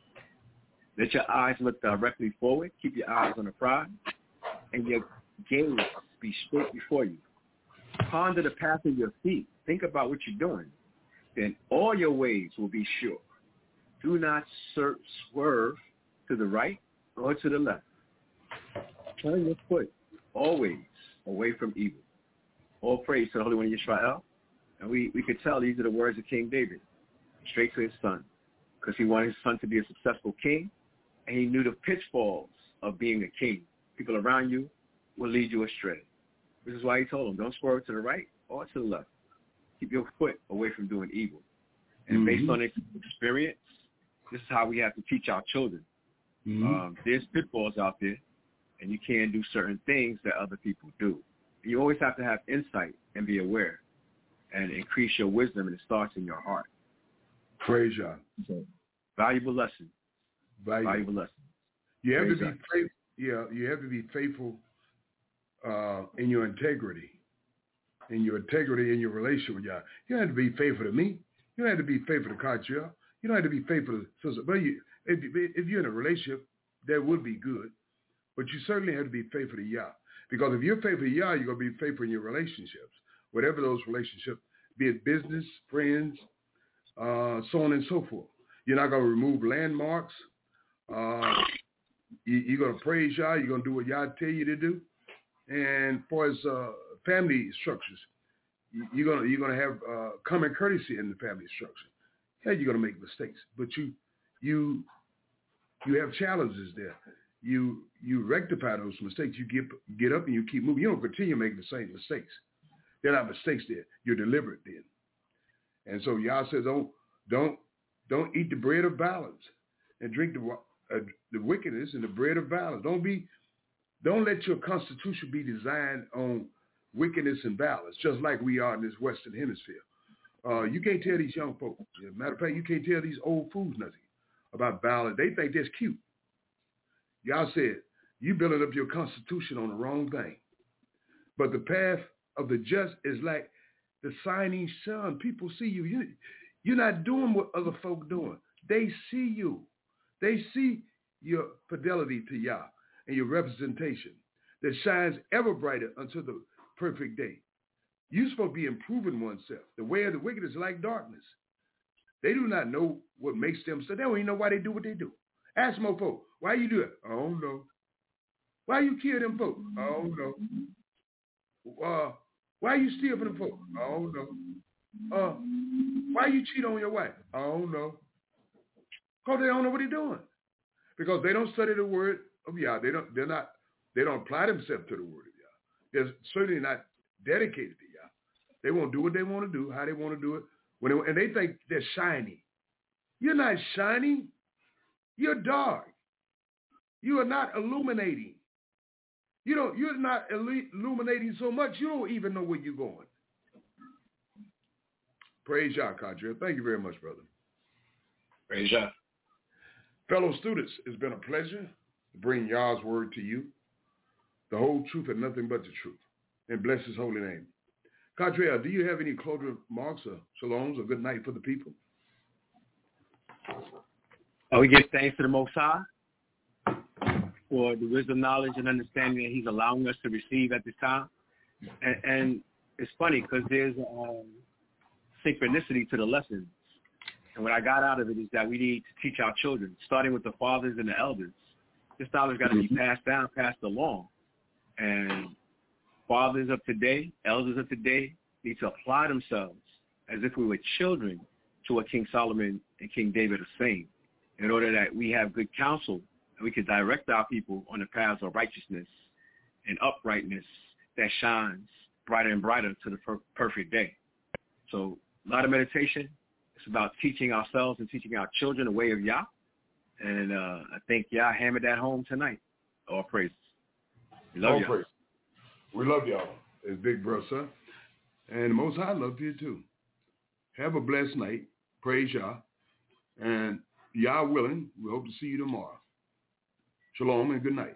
Let your eyes look directly forward. Keep your eyes on the prize, and your gaze be straight before you. Ponder the path of your feet. Think about what you're doing. Then all your ways will be sure. Do not swerve to the right or to the left. Turn your foot always away from evil. All praise to the Holy One of Israel. And we could tell these are the words of King David, straight to his son, because he wanted his son to be a successful king, and he knew the pitfalls of being a king. People around you will lead you astray. This is why he told him, don't swerve to the right or to the left. Keep your foot away from doing evil. And based on experience, this is how we have to teach our children. There's pitfalls out there, and you can't do certain things that other people do. You always have to have insight and be aware and increase your wisdom, and it starts in your heart. Praise God. So, valuable lesson. Valuable lesson. You have to be faithful. Yeah, you have to be faithful in your integrity. In your integrity in your relationship with God. You don't have to be faithful to me. You don't have to be faithful to Katia. You don't have to be faithful to sister. But if you're in a relationship, that would be good. But you certainly have to be faithful to Yah. Because if you're faithful to Yah, you're going to be faithful in your relationships. Whatever those relationships, be it business, friends, so on and so forth. You're not going to remove landmarks. You're going to praise Yah. You're going to do what Yah tell you to do. And for as family structures, you're going to have common courtesy in the family structure. Yeah, you're going to make mistakes, but you have challenges there. You rectify those mistakes. You get up and you keep moving. You don't continue making the same mistakes. They're not mistakes there. You're deliberate then. And so Yah says, don't eat the bread of violence and drink the wickedness and the bread of violence. Don't let your constitution be designed on wickedness and violence, just like we are in this Western Hemisphere. You can't tell these young folks. As a matter of fact, you can't tell these old fools nothing about violence. They think that's cute. Y'all said, you building up your constitution on the wrong thing. But the path of the just is like the shining sun. People see you. You're not doing what other folk doing. They see you. They see your fidelity to Yah and your representation that shines ever brighter until the perfect day. You're supposed to be improving oneself. The way of the wicked is like darkness. They do not know what makes them so. They don't even know why they do what they do. Ask more folk, why you do it? I don't know. Why you kill them folk? I don't know. Why you steal from them folk? I don't know. Why you cheat on your wife? I don't know. Because they don't know what they're doing. Because they don't study the word of Yah. They don't apply themselves to the word of Yah. They're certainly not dedicated to Yah. They won't do what they want to do, how they want to do it, and they think they're shiny. You're not shining. You're dark. You are not illuminating. You're not illuminating so much you don't even know where you're going. Praise Yah, Kadria. Thank you very much, brother. Praise Yah. Fellow students, it's been a pleasure to bring Yah's word to you, the whole truth and nothing but the truth, and bless his holy name. Kadria, do you have any closing remarks or shaloms or good night for the people? We give thanks to the Most High for the wisdom, knowledge, and understanding that he's allowing us to receive at this time. And it's funny because there's synchronicity to the lessons. And what I got out of it is that we need to teach our children, starting with the fathers and the elders. This knowledge got to be passed down, passed along. And fathers of today, elders of today need to apply themselves as if we were children to what King Solomon and King David are saying, in order that we have good counsel and we can direct our people on the paths of righteousness and uprightness that shines brighter and brighter to the perfect day. So a lot of meditation. It's about teaching ourselves and teaching our children the way of Yah. And I think Yah hammered that home tonight. All praises. We love y'all. Praise. We love y'all as big brother. And the Most High loves you too. Have a blessed night. Praise Yah. And Yah willing, we hope to see you tomorrow. Shalom and good night.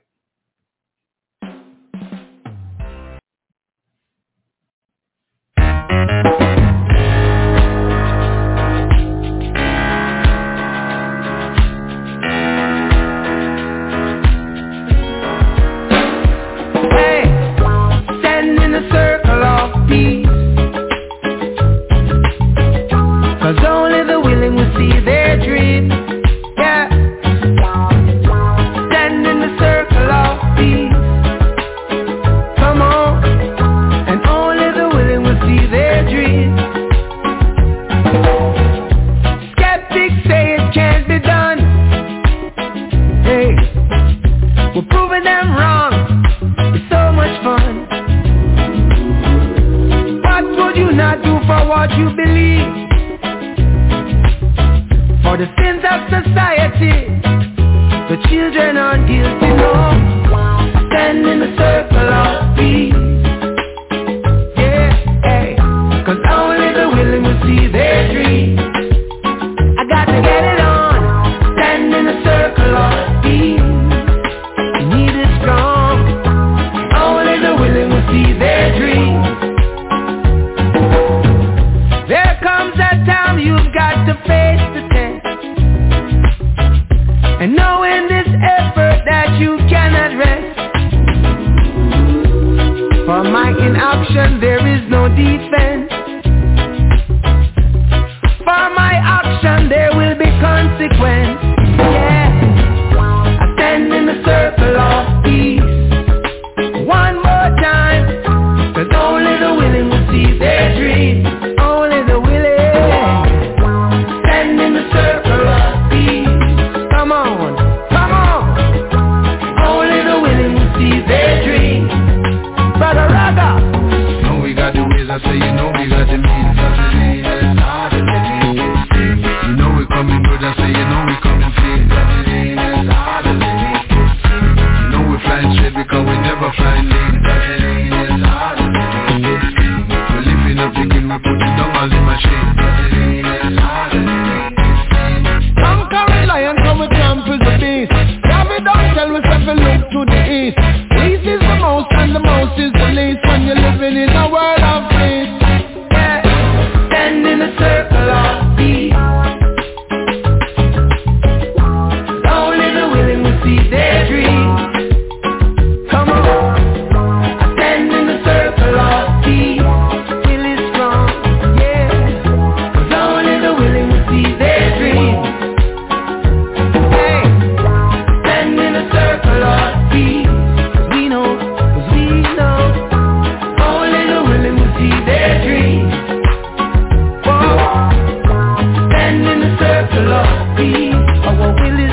Our will